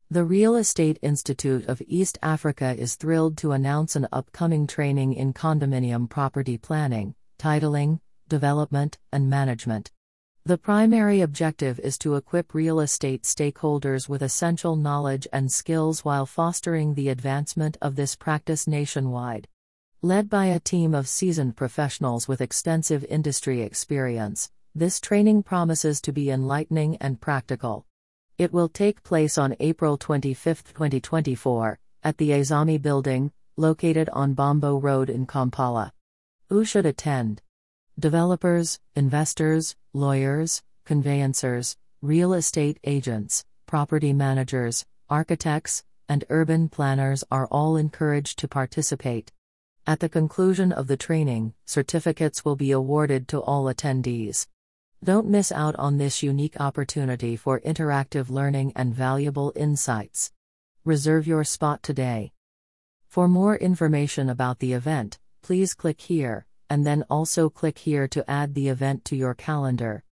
The Real Estate Institute of East Africa is thrilled to announce an upcoming training in condominium property planning, titling, development, and management. The primary objective is to equip real estate stakeholders with essential knowledge and skills while fostering the advancement of this practice nationwide. Led by a team of seasoned professionals with extensive industry experience, this training promises to be enlightening and practical. It will take place on April 25, 2024, at the Azami Building, located on Bombo Road in Kampala. Who should attend? Developers, investors, lawyers, conveyancers, real estate agents, property managers, architects, and urban planners are all encouraged to participate. At the conclusion of the training, certificates will be awarded to all attendees. Don't miss out on this unique opportunity for interactive learning and valuable insights. Reserve your spot today. For more information about the event, please click here, and then also click here to add the event to your calendar.